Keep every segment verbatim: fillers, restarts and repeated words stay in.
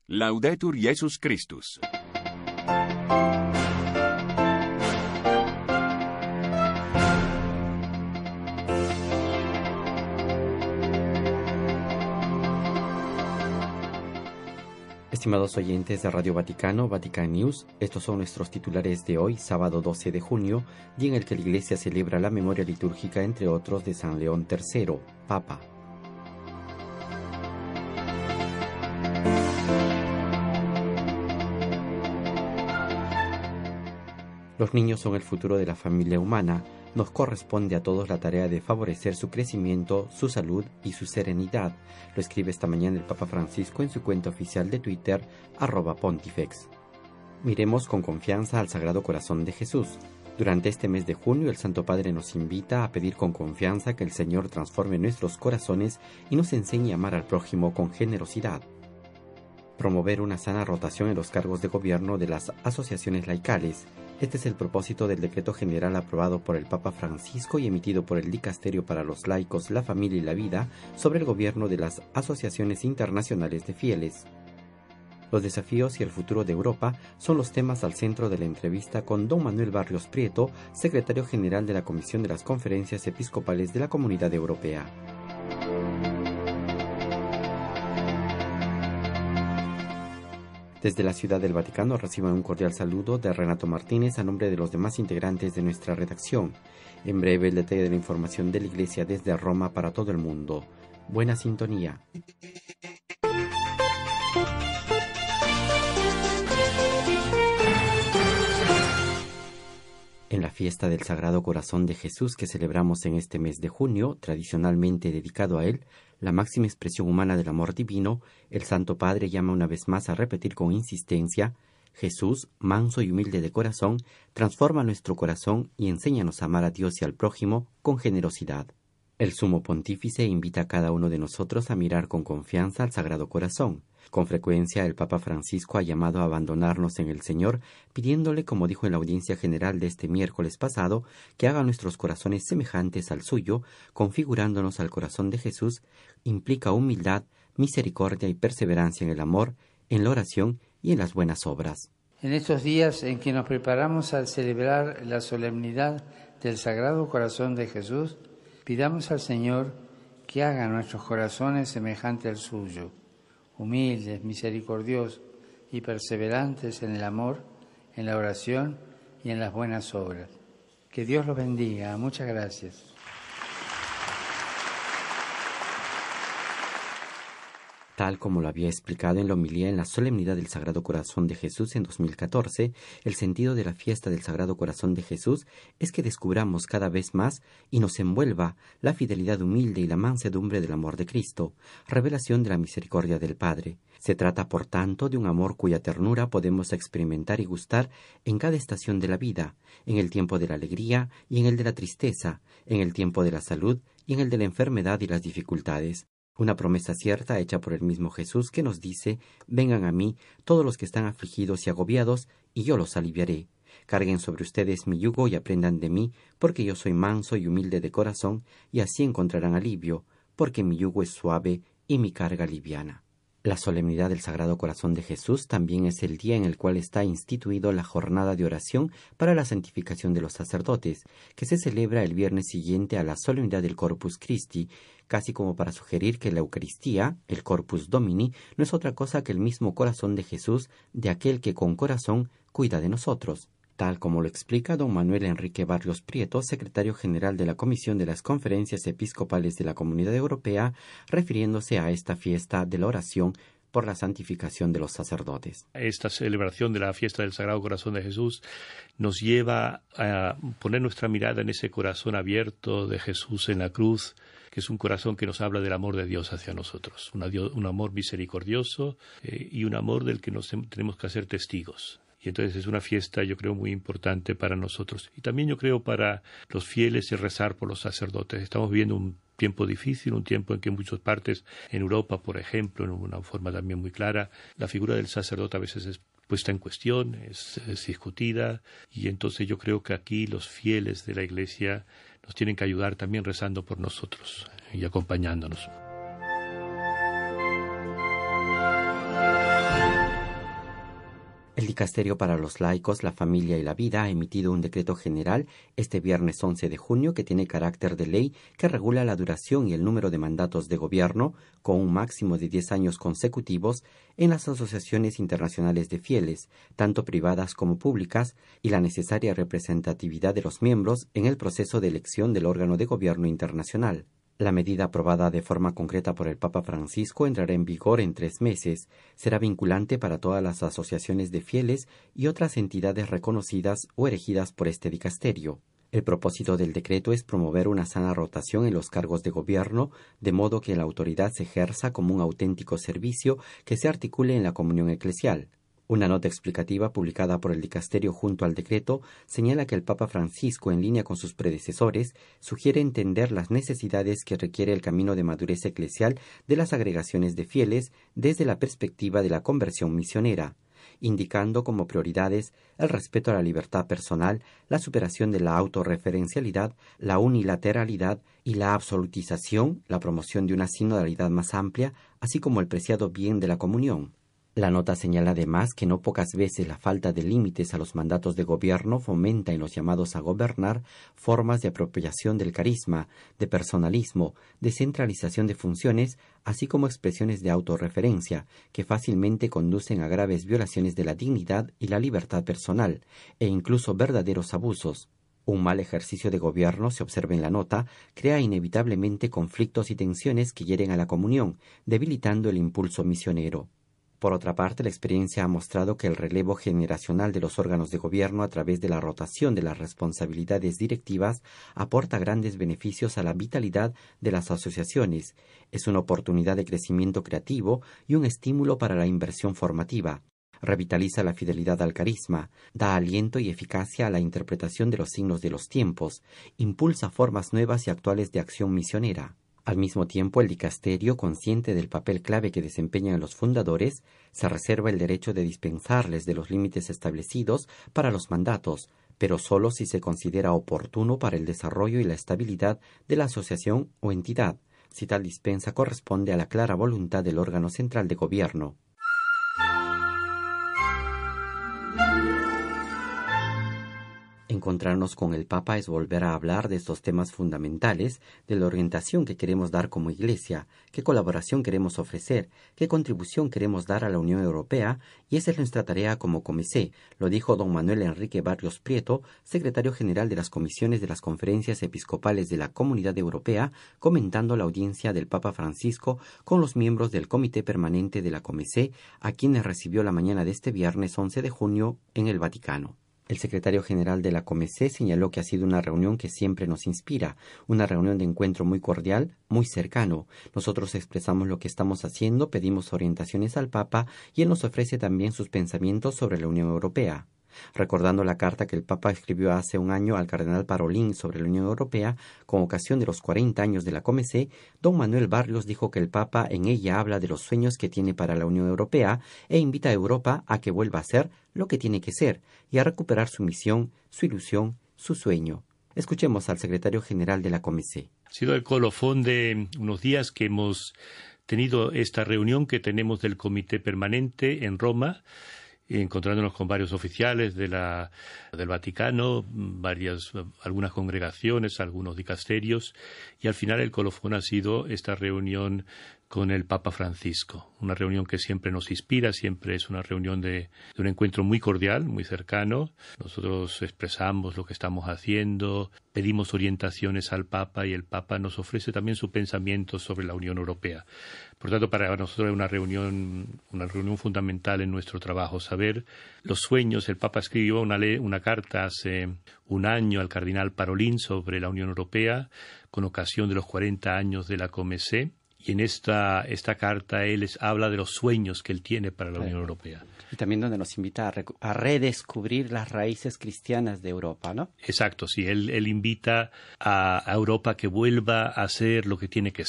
Laudetur Jesus Christus. Estimados oyentes de Radio Vaticano, Vatican News, estos son nuestros titulares de hoy, sábado doce de junio, día en el que la Iglesia celebra la memoria litúrgica, entre otros, de San León tercero, Papa. Los niños son el futuro de la familia humana. Nos corresponde a todos la tarea de favorecer su crecimiento, su salud y su serenidad. Lo escribe esta mañana el Papa Francisco en su cuenta oficial de Twitter, arroba pontifex. Miremos con confianza al Sagrado Corazón de Jesús. Durante este mes de junio, el Santo Padre nos invita a pedir con confianza que el Señor transforme nuestros corazones y nos enseñe a amar al prójimo con generosidad. Promover una sana rotación en los cargos de gobierno de las asociaciones laicales. Este es el propósito del decreto general aprobado por el Papa Francisco y emitido por el Dicasterio para los Laicos, la Familia y la Vida sobre el gobierno de las asociaciones internacionales de fieles. Los desafíos y el futuro de Europa son los temas al centro de la entrevista con don Manuel Barrios Prieto, secretario general de la Comisión de las Conferencias Episcopales de la Comunidad Europea. Desde la Ciudad del Vaticano reciban un cordial saludo de Renato Martínez a nombre de los demás integrantes de nuestra redacción. En breve el detalle de la información de la Iglesia desde Roma para todo el mundo. Buena sintonía. En la fiesta del Sagrado Corazón de Jesús que celebramos en este mes de junio, tradicionalmente dedicado a él, la máxima expresión humana del amor divino, el Santo Padre llama una vez más a repetir con insistencia: Jesús, manso y humilde de corazón, transforma nuestro corazón y enséñanos a amar a Dios y al prójimo con generosidad. El Sumo Pontífice invita a cada uno de nosotros a mirar con confianza al Sagrado Corazón. Con frecuencia el Papa Francisco ha llamado a abandonarnos en el Señor, pidiéndole, como dijo en la audiencia general de este miércoles pasado, que haga nuestros corazones semejantes al suyo, configurándonos al corazón de Jesús. Implica humildad, misericordia y perseverancia en el amor, en la oración y en las buenas obras. En estos días en que nos preparamos a celebrar la solemnidad del Sagrado Corazón de Jesús, pidamos al Señor que haga nuestros corazones semejantes al suyo, humildes, misericordiosos y perseverantes en el amor, en la oración y en las buenas obras. Que Dios los bendiga. Muchas gracias. Tal como lo había explicado en la homilía en la solemnidad del Sagrado Corazón de Jesús en dos mil catorce, el sentido de la fiesta del Sagrado Corazón de Jesús es que descubramos cada vez más y nos envuelva la fidelidad humilde y la mansedumbre del amor de Cristo, revelación de la misericordia del Padre. Se trata, por tanto, de un amor cuya ternura podemos experimentar y gustar en cada estación de la vida, en el tiempo de la alegría y en el de la tristeza, en el tiempo de la salud y en el de la enfermedad y las dificultades. Una promesa cierta hecha por el mismo Jesús que nos dice: vengan a mí todos los que están afligidos y agobiados, y yo los aliviaré. Carguen sobre ustedes mi yugo y aprendan de mí, porque yo soy manso y humilde de corazón, y así encontrarán alivio, porque mi yugo es suave y mi carga liviana. La solemnidad del Sagrado Corazón de Jesús también es el día en el cual está instituido la jornada de oración para la santificación de los sacerdotes, que se celebra el viernes siguiente a la solemnidad del Corpus Christi, casi como para sugerir que la Eucaristía, el Corpus Domini, no es otra cosa que el mismo corazón de Jesús, de aquel que con corazón cuida de nosotros. Tal como lo explica don Manuel Enrique Barrios Prieto, secretario general de la Comisión de las Conferencias Episcopales de la Comunidad Europea, refiriéndose a esta fiesta de la oración por la santificación de los sacerdotes. Esta celebración de la fiesta del Sagrado Corazón de Jesús nos lleva a poner nuestra mirada en ese corazón abierto de Jesús en la cruz, que es un corazón que nos habla del amor de Dios hacia nosotros, un, adiós, un amor misericordioso eh, y un amor del que nos tenemos que hacer testigos. Y entonces es una fiesta, yo creo, muy importante para nosotros. Y también yo creo para los fieles y rezar por los sacerdotes. Estamos viviendo un tiempo difícil, un tiempo en que en muchas partes, en Europa, por ejemplo, en una forma también muy clara, la figura del sacerdote a veces es puesta en cuestión, es, es discutida. Y entonces yo creo que aquí los fieles de la Iglesia nos tienen que ayudar también rezando por nosotros y acompañándonos. Dicasterio para los Laicos, la Familia y la Vida ha emitido un decreto general este viernes once de junio que tiene carácter de ley que regula la duración y el número de mandatos de gobierno con un máximo de diez años consecutivos en las asociaciones internacionales de fieles, tanto privadas como públicas, y la necesaria representatividad de los miembros en el proceso de elección del órgano de gobierno internacional. La medida aprobada de forma concreta por el Papa Francisco entrará en vigor en tres meses. Será vinculante para todas las asociaciones de fieles y otras entidades reconocidas o erigidas por este dicasterio. El propósito del decreto es promover una sana rotación en los cargos de gobierno, de modo que la autoridad se ejerza como un auténtico servicio que se articule en la comunión eclesial. Una nota explicativa publicada por el dicasterio junto al decreto señala que el Papa Francisco, en línea con sus predecesores, sugiere entender las necesidades que requiere el camino de madurez eclesial de las agregaciones de fieles desde la perspectiva de la conversión misionera, indicando como prioridades el respeto a la libertad personal, la superación de la autorreferencialidad, la unilateralidad y la absolutización, la promoción de una sinodalidad más amplia, así como el preciado bien de la comunión. La nota señala además que no pocas veces la falta de límites a los mandatos de gobierno fomenta en los llamados a gobernar formas de apropiación del carisma, de personalismo, de centralización de funciones, así como expresiones de autorreferencia, que fácilmente conducen a graves violaciones de la dignidad y la libertad personal, e incluso verdaderos abusos. Un mal ejercicio de gobierno, se observa en la nota, crea inevitablemente conflictos y tensiones que hieren a la comunión, debilitando el impulso misionero. Por otra parte, la experiencia ha mostrado que el relevo generacional de los órganos de gobierno a través de la rotación de las responsabilidades directivas aporta grandes beneficios a la vitalidad de las asociaciones, es una oportunidad de crecimiento creativo y un estímulo para la inversión formativa. Revitaliza la fidelidad al carisma, da aliento y eficacia a la interpretación de los signos de los tiempos, impulsa formas nuevas y actuales de acción misionera. Al mismo tiempo, el dicasterio, consciente del papel clave que desempeñan los fundadores, se reserva el derecho de dispensarles de los límites establecidos para los mandatos, pero solo si se considera oportuno para el desarrollo y la estabilidad de la asociación o entidad, si tal dispensa corresponde a la clara voluntad del órgano central de gobierno. Encontrarnos con el Papa es volver a hablar de estos temas fundamentales, de la orientación que queremos dar como Iglesia, qué colaboración queremos ofrecer, qué contribución queremos dar a la Unión Europea, y esa es nuestra tarea como Comecé, lo dijo don Manuel Enrique Barrios Prieto, secretario general de las comisiones de las conferencias episcopales de la Comunidad Europea, comentando la audiencia del Papa Francisco con los miembros del Comité Permanente de la Comecé, a quienes recibió la mañana de este viernes once de junio en el Vaticano. El secretario general de la Comecé señaló que ha sido una reunión que siempre nos inspira, una reunión de encuentro muy cordial, muy cercano. Nosotros expresamos lo que estamos haciendo, pedimos orientaciones al Papa y él nos ofrece también sus pensamientos sobre la Unión Europea. Recordando la carta que el Papa escribió hace un año al cardenal Parolin sobre la Unión Europea, con ocasión de los cuarenta años de la Comecé, don Manuel Barrios dijo que el Papa en ella habla de los sueños que tiene para la Unión Europea e invita a Europa a que vuelva a ser lo que tiene que ser y a recuperar su misión, su ilusión, su sueño. Escuchemos al secretario general de la Comecé. Ha sido el colofón de unos días que hemos tenido esta reunión que tenemos del Comité Permanente en Roma, encontrándonos con varios oficiales de la, del Vaticano, varias, algunas congregaciones, algunos dicasterios, y al final el colofón ha sido esta reunión con el Papa Francisco, una reunión que siempre nos inspira, siempre es una reunión de, de un encuentro muy cordial, muy cercano. Nosotros expresamos lo que estamos haciendo, pedimos orientaciones al Papa y el Papa nos ofrece también su pensamiento sobre la Unión Europea. Por tanto, para nosotros es una reunión, una reunión fundamental en nuestro trabajo, saber los sueños. El Papa escribió una, ley, una carta hace un año al cardenal Parolin sobre la Unión Europea, con ocasión de los cuarenta años de la Comecé. Y en esta, esta carta él les habla de los sueños que él tiene para la Unión Europea. Y también donde nos invita a, rec- a redescubrir las raíces cristianas de Europa, ¿no? Exacto, sí. Él, él invita a, a Europa que vuelva a ser lo que tiene que ser.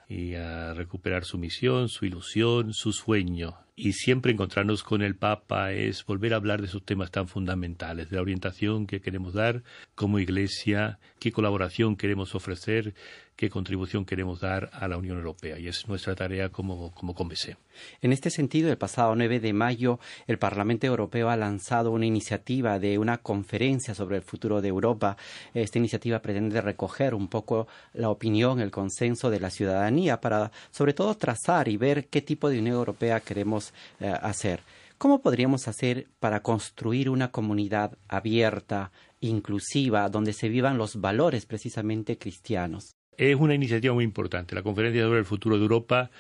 y a recuperar su misión, su ilusión, su sueño. Y siempre encontrarnos con el Papa es volver a hablar de esos temas tan fundamentales, de la orientación que queremos dar como Iglesia, qué colaboración queremos ofrecer, qué contribución queremos dar a la Unión Europea. Y es nuestra tarea como, como Convecé. En este sentido, el pasado nueve de mayo, el Parlamento Europeo ha lanzado una iniciativa de una conferencia sobre el futuro de Europa. Esta iniciativa pretende recoger un poco la opinión, el consenso de la ciudadanía para, sobre todo, trazar y ver qué tipo de Unión Europea queremos eh, hacer. ¿Cómo podríamos hacer para construir una comunidad abierta, inclusiva, donde se vivan los valores precisamente cristianos? Es una iniciativa muy importante. La Conferencia sobre el Futuro de Europa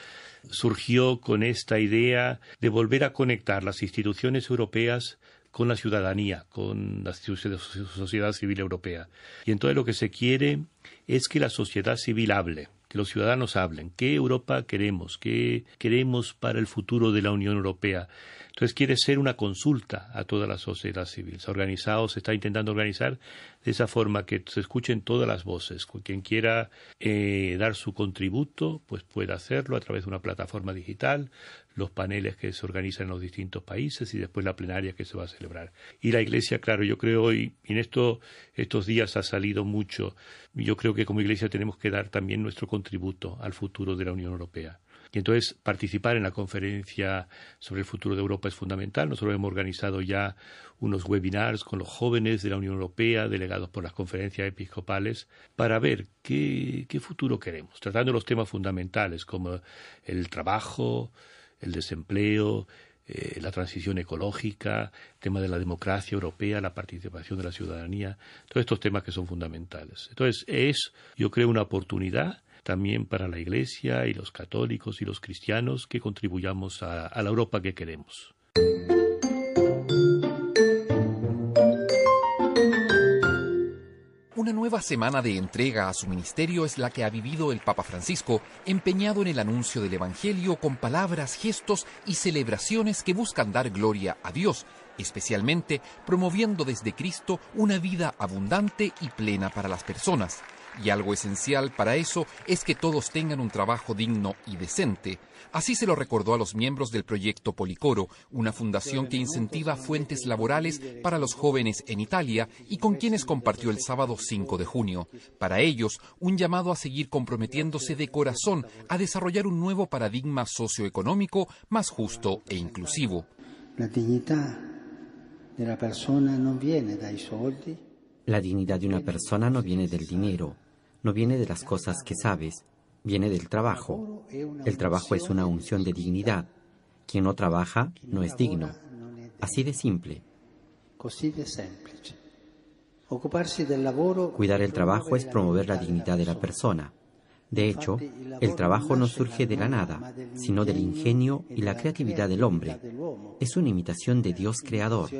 surgió con esta idea de volver a conectar las instituciones europeas con la ciudadanía, con la sociedad civil europea. Y entonces lo que se quiere es que la sociedad civil hable, que los ciudadanos hablen. ¿Qué Europa queremos? ¿Qué queremos para el futuro de la Unión Europea? Entonces quiere ser una consulta a toda la sociedad civil. Se ha organizado, se está intentando organizar de esa forma que se escuchen todas las voces. Quien quiera eh, dar su contributo, pues puede hacerlo a través de una plataforma digital, los paneles que se organizan en los distintos países y después la plenaria que se va a celebrar. Y la Iglesia, claro, yo creo hoy, y en esto, estos días ha salido mucho, yo creo que como Iglesia tenemos que dar también nuestro contributo al futuro de la Unión Europea. Y entonces participar en la conferencia sobre el futuro de Europa es fundamental. Nosotros hemos organizado ya unos webinars con los jóvenes de la Unión Europea, delegados por las conferencias episcopales, para ver qué, qué futuro queremos, tratando los temas fundamentales como el trabajo, el desempleo, eh, la transición ecológica, el tema de la democracia europea, la participación de la ciudadanía, todos estos temas que son fundamentales. Entonces es, yo creo, una oportunidad también para la Iglesia y los católicos y los cristianos que contribuyamos a, a la Europa que queremos. Una nueva semana de entrega a su ministerio es la que ha vivido el Papa Francisco, empeñado en el anuncio del Evangelio con palabras, gestos y celebraciones que buscan dar gloria a Dios, especialmente promoviendo desde Cristo una vida abundante y plena para las personas. Y algo esencial para eso es que todos tengan un trabajo digno y decente. Así se lo recordó a los miembros del proyecto Policoro, una fundación que incentiva fuentes laborales para los jóvenes en Italia y con quienes compartió el sábado cinco de junio. Para ellos, un llamado a seguir comprometiéndose de corazón a desarrollar un nuevo paradigma socioeconómico más justo e inclusivo. La dignidad de la persona no viene dai soldi. La dignidad de una persona no viene del dinero, no viene de las cosas que sabes, viene del trabajo. El trabajo es una unción de dignidad. Quien no trabaja no es digno. Así de simple. Cuidar el trabajo es promover la dignidad de la persona. De hecho, el trabajo no surge de la nada, sino del ingenio y la creatividad del hombre. Es una imitación de Dios creador.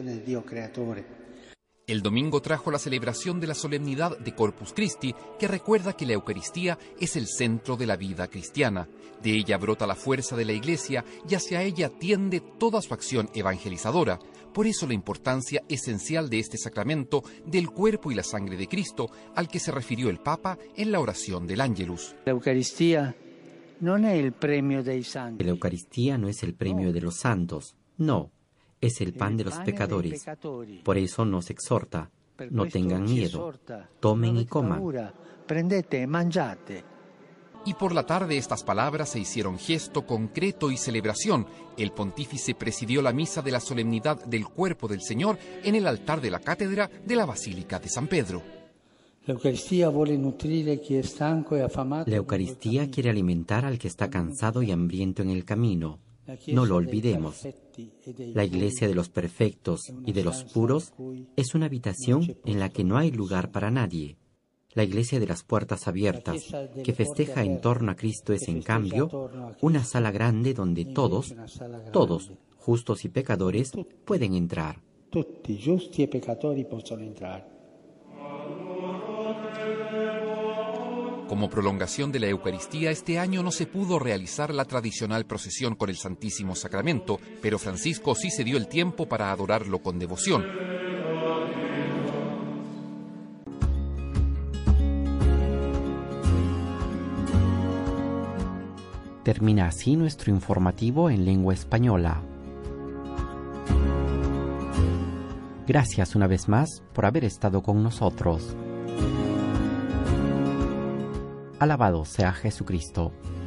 El domingo trajo la celebración de la solemnidad de Corpus Christi, que recuerda que la Eucaristía es el centro de la vida cristiana. De ella brota la fuerza de la Iglesia y hacia ella tiende toda su acción evangelizadora. Por eso la importancia esencial de este sacramento del cuerpo y la sangre de Cristo, al que se refirió el Papa en la oración del Ángelus. La Eucaristía no es el premio dei santi. La Eucaristía no es el premio de los santos, no. Es el pan de los pecadores. Por eso nos exhorta, no tengan miedo, tomen y coman. Prendete e mangiate. Y por la tarde estas palabras se hicieron gesto concreto y celebración. El pontífice presidió la misa de la solemnidad del cuerpo del Señor en el altar de la cátedra de la Basílica de San Pedro. La Eucaristía quiere alimentar al que está cansado y hambriento en el camino. No lo olvidemos. La iglesia de los perfectos y de los puros es una habitación en la que no hay lugar para nadie. La iglesia de las puertas abiertas, que festeja en torno a Cristo, es en cambio una sala grande donde todos, todos, justos y pecadores, pueden entrar. Tutti giusti e peccatori possono entrare. Como prolongación de la Eucaristía, este año no se pudo realizar la tradicional procesión con el Santísimo Sacramento, pero Francisco sí se dio el tiempo para adorarlo con devoción. Termina así nuestro informativo en lengua española. Gracias una vez más por haber estado con nosotros. Alabado sea Jesucristo.